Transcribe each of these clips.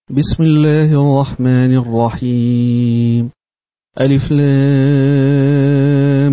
بسم الله الرحمن الرحيم. ألف لام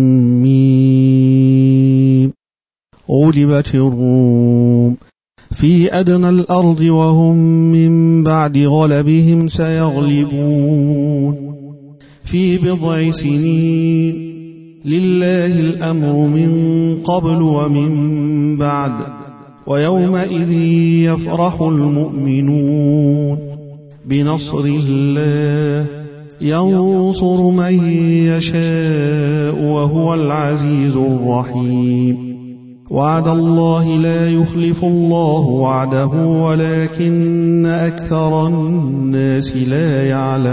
ميم. غلبت الروم في أدنى الأرض وهم من بعد غلبهم سيغلبون في بضع سنين لله الأمر من قبل ومن بعد ويومئذ يفرح المؤمنون بنصر الله ينصر من يشاء وهو العزيز الرحيم. وعد الله لا يخلف الله وعده ولكن أكثر الناس لا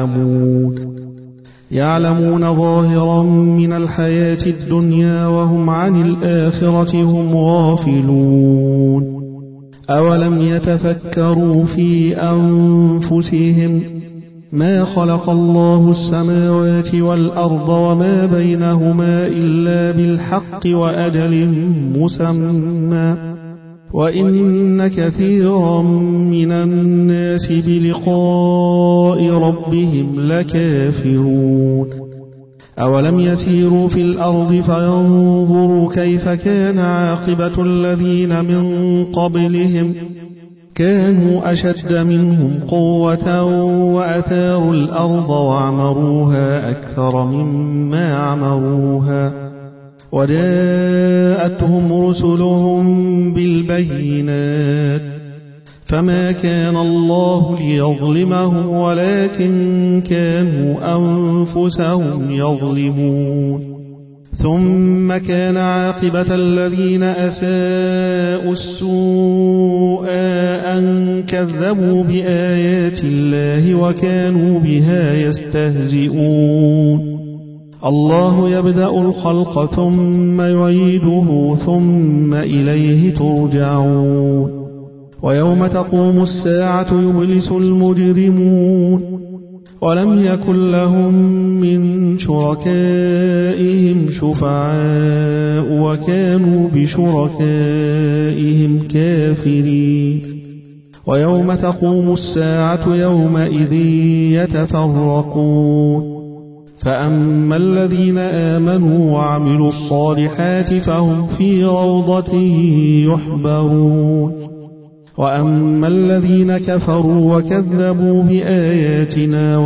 يعلمون ظاهرا من الحياة الدنيا وهم عن الآخرة هم غافلون. أولم يتفكروا في أنفسهم ما خلق الله السماوات والأرض وما بينهما إلا بالحق وأجل مسمى وإن كثيرا من الناس بلقاء ربهم لكافرون. أولم يسيروا في الأرض فينظروا كيف كان عاقبة الذين من قبلهم كانوا أشد منهم قوة وأثاروا الأرض وعمروها أكثر مما عمروها وجاءتهم رسلهم بالبينات فما كان الله ليظلمهم ولكن كانوا أنفسهم يظلمون. ثم كان عاقبة الذين أساءوا السوء أن كذبوا بآيات الله وكانوا بها يستهزئون. الله يبدأ الخلق ثم يعيده ثم إليه ترجعون. ويوم تقوم الساعة يبلس المجرمون ولم يكن لهم من شركائهم شفعاء وكانوا بشركائهم كافرين. ويوم تقوم الساعة يومئذ يتفرقون فأما الذين آمنوا وعملوا الصالحات فهم في روضة يحبرون وأما الذين كفروا وكذبوا بآياتنا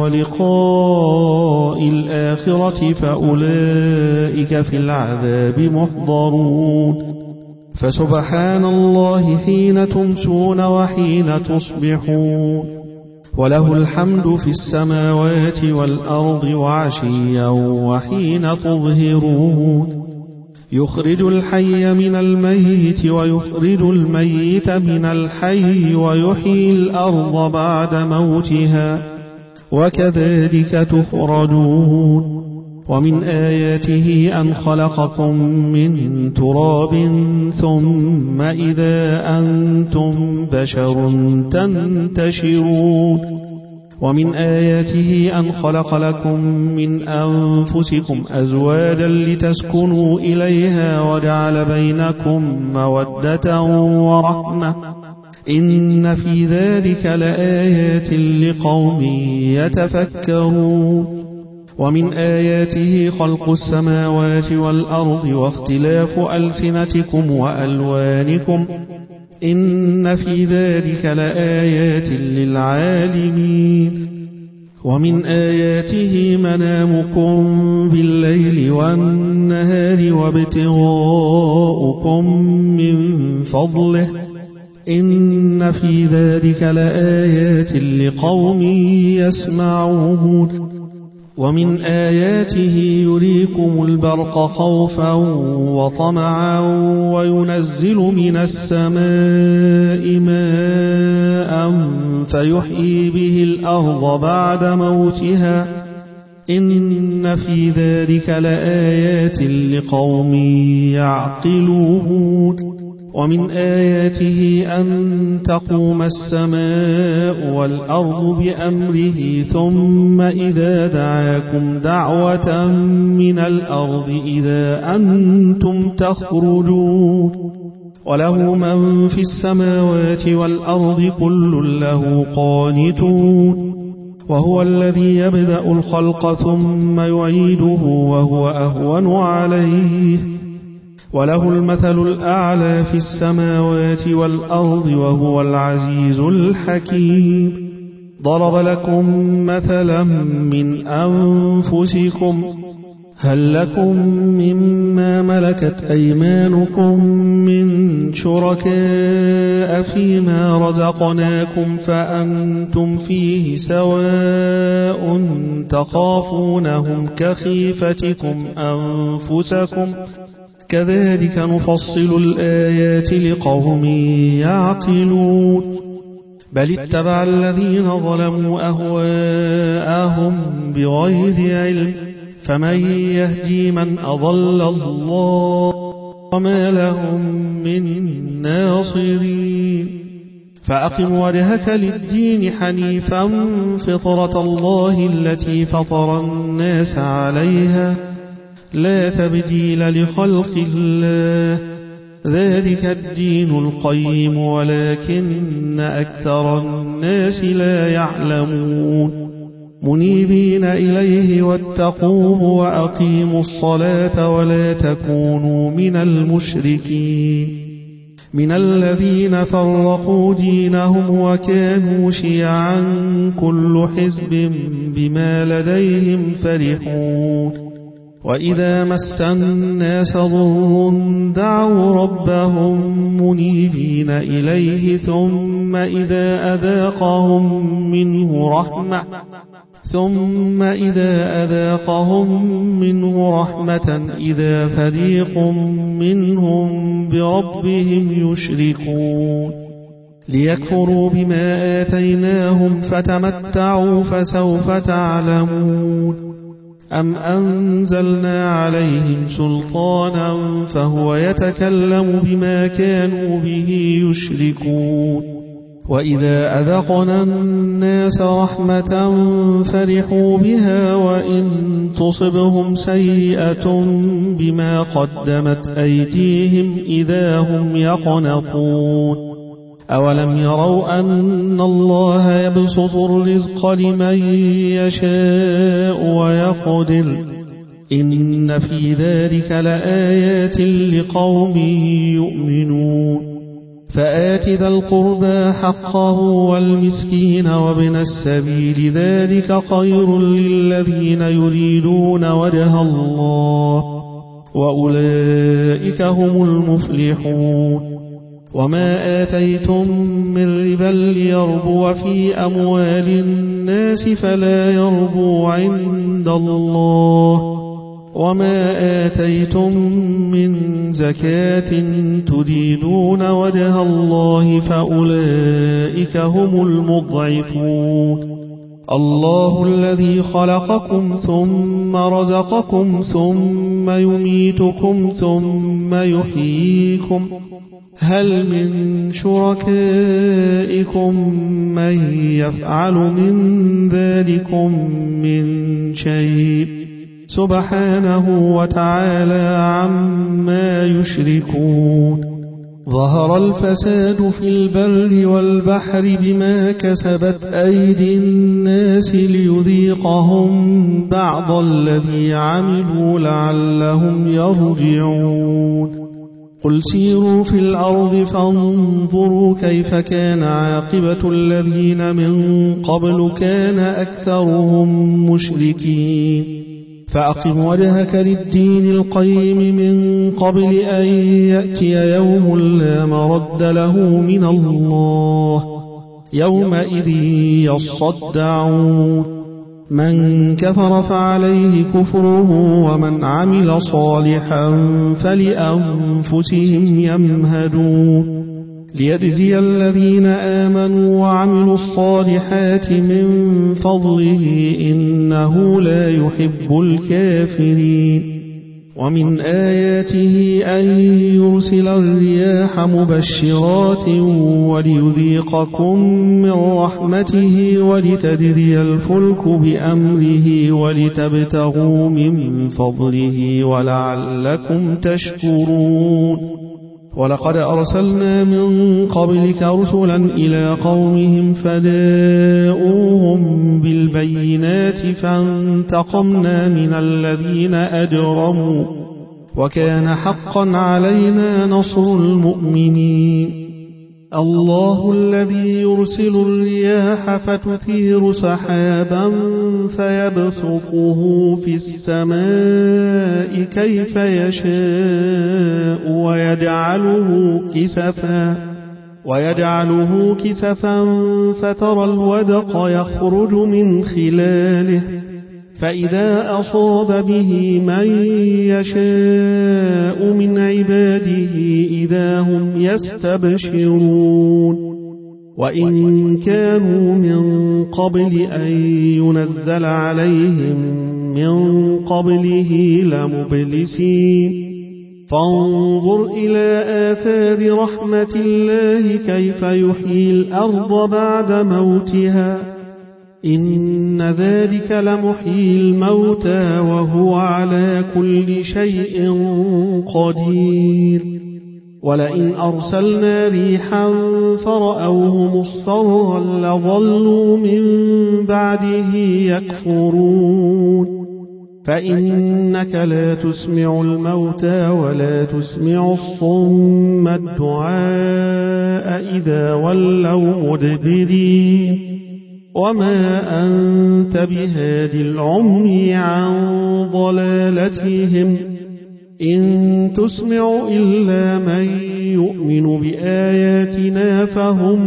ولقاء الآخرة فأولئك في العذاب محضرون. فسبحان الله حين تمسون وحين تصبحون وله الحمد في السماوات والأرض وعشيا وحين تظهرون. يخرج الحي من الميت ويخرج الميت من الحي ويحيي الأرض بعد موتها وكذلك تخرجون. ومن آياته أن خلقكم من تراب ثم إذا أنتم بشر تنتشرون. ومن آياته أن خلق لكم من أنفسكم أزواجا لتسكنوا إليها وجعل بينكم مودة ورحمة إن في ذلك لآيات لقوم يتفكرون. ومن آياته خلق السماوات والأرض واختلاف ألسنتكم وألوانكم إن في ذلك لآيات للعالمين. ومن آياته منامكم بالليل والنهار وابتغاؤكم من فضله إن في ذلك لآيات لقوم يسمعون. ومن آياته يريكم البرق خوفا وطمعا وينزل من السماء ماء فيحيي به الأرض بعد موتها إن في ذلك لآيات لقوم يعقلون. ومن آياته أن تقوم السماء والأرض بأمره ثم إذا دعاكم دعوة من الأرض إذا أنتم تخرجون. وله من في السماوات والأرض كل له قانتون وهو الذي يبدأ الخلق ثم يعيده وهو أهون عليه وله المثل الأعلى في السماوات والأرض وهو العزيز الحكيم ضرب لكم مثلا من أنفسكم هل لكم مما ملكت أيمانكم من شركاء فيما رزقناكم فأنتم فيه سواء تخافونهم كخيفتكم أنفسكم كذلك نفصل الآيات لقوم يعقلون بل اتبع الذين ظلموا أهواءهم بغير علم فمن يهدي من أضل الله وما لهم من ناصرين فأقم وجهك للدين حنيفا فطرة الله التي فطر الناس عليها لا تبديل لخلق الله ذلك الدين القيم ولكن أكثر الناس لا يعلمون منيبين إليه واتقوه وأقيموا الصلاة ولا تكونوا من المشركين من الذين فرقوا دينهم وكانوا شيعا كل حزب بما لديهم فرحون وإذا مس الناس ضر دعوا ربهم منيبين إليه ثم إذا أذاقهم منه رحمة إذا فريق منهم بربهم يشركون ليكفروا بما آتيناهم فتمتعوا فسوف تعلمون أم أنزلنا عليهم سلطانا فهو يتكلم بما كانوا به يشركون وإذا أذقنا الناس رحمة فرحوا بها وإن تصبهم سيئة بما قدمت أيديهم إذا هم يقنطون أولم يروا أن الله يبسط الرزق لمن يشاء ويقدر إن في ذلك لآيات لقوم يؤمنون فآت ذا القربى حقه والمسكين وابن السبيل ذلك خير للذين يريدون وجه الله وأولئك هم المفلحون وما آتيتم من ربا ليربو في أموال الناس فلا يربو عند الله وما آتيتم من زكاة تريدون وجه الله فأولئك هم المضعفون الله الذي خلقكم ثم رزقكم ثم يميتكم ثم يحييكم هل من شركائكم من يفعل من ذلكم من شيء سبحانه وتعالى عما يشركون ظهر الفساد في البر والبحر بما كسبت أيدي الناس ليذيقهم بعض الذي عملوا لعلهم يرجعون قل سيروا في الأرض فانظروا كيف كان عاقبة الذين من قبل كان أكثرهم مشركين فأقم وجهك للدين القيم من قبل أن يأتي يوم لا مرد له من الله يومئذ يصدعون من كفر فعليه كفره ومن عمل صالحا فلأنفسهم يمهدون ليجزي الذين آمنوا وعملوا الصالحات من فضله إنه لا يحب الكافرين ومن آياته أن يرسل الرياح مبشرات وليذيقكم من رحمته ولتجري الفلك بأمره ولتبتغوا من فضله ولعلكم تشكرون ولقد أرسلنا من قبلك رسلا إلى قومهم فجاءوهم بالبينات فانتقمنا من الذين أجرموا وكان حقا علينا نصر المؤمنين الله الذي يرسل الرياح فتثير سحابا فيبسطه في السماء كيف يشاء ويجعله كسفا فترى الودق يخرج من خلاله فإذا أصاب به من يشاء من عباده إذا هم يستبشرون وإن كانوا من قبل أن ينزل عليهم من قبله لمبلسين فانظر إلى آثار رحمة الله كيف يحيي الأرض بعد موتها إن ذلك لمحيي الموتى وهو على كل شيء قدير ولئن أرسلنا ريحا فرأوه مصفرا لظلوا من بعده يكفرون فإنك لا تسمع الموتى ولا تسمع الصم الدعاء إذا ولوا مدبرين وما أنت بهاد العمي عن ضلالتهم إن تسمع إلا من يؤمن بآياتنا فهم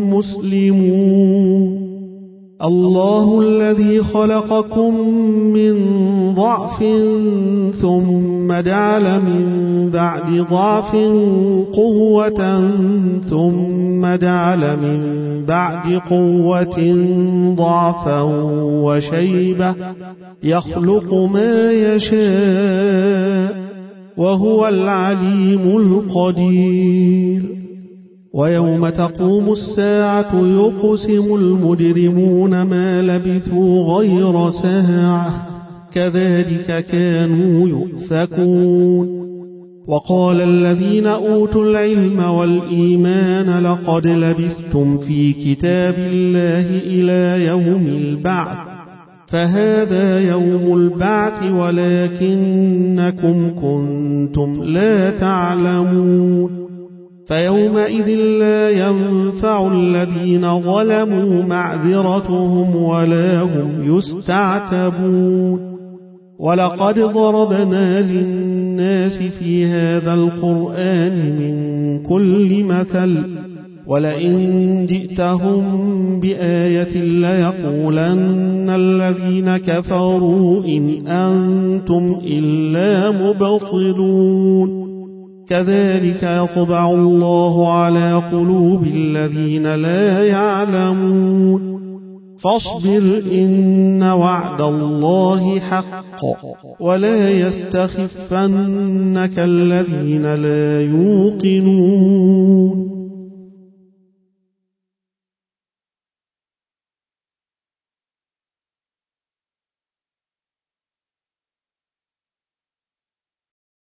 مسلمون الله الذي خلقكم من ضعف ثم جعل من بعد ضعف قوة ثم جعل من بعد قوة ضعفا وشيبة يخلق ما يشاء وهو العليم القدير ويوم تقوم الساعة يقسم المجرمون ما لبثوا غير ساعة كذلك كانوا يؤفكون وقال الذين أوتوا العلم والإيمان لقد لبثتم في كتاب الله إلى يوم البعث فهذا يوم البعث ولكنكم كنتم لا تعلمون فيومئذ لا ينفع الذين ظلموا معذرتهم ولا هم يستعتبون ولقد ضربنا للناس في هذا القرآن من كل مثل ولئن جئتهم بآية ليقولن الذين كفروا إن أنتم إلا مبطلون كذلك يطبع الله على قلوب الذين لا يعلمون فاصبر إن وعد الله حق ولا يستخفنك الذين لا يوقنون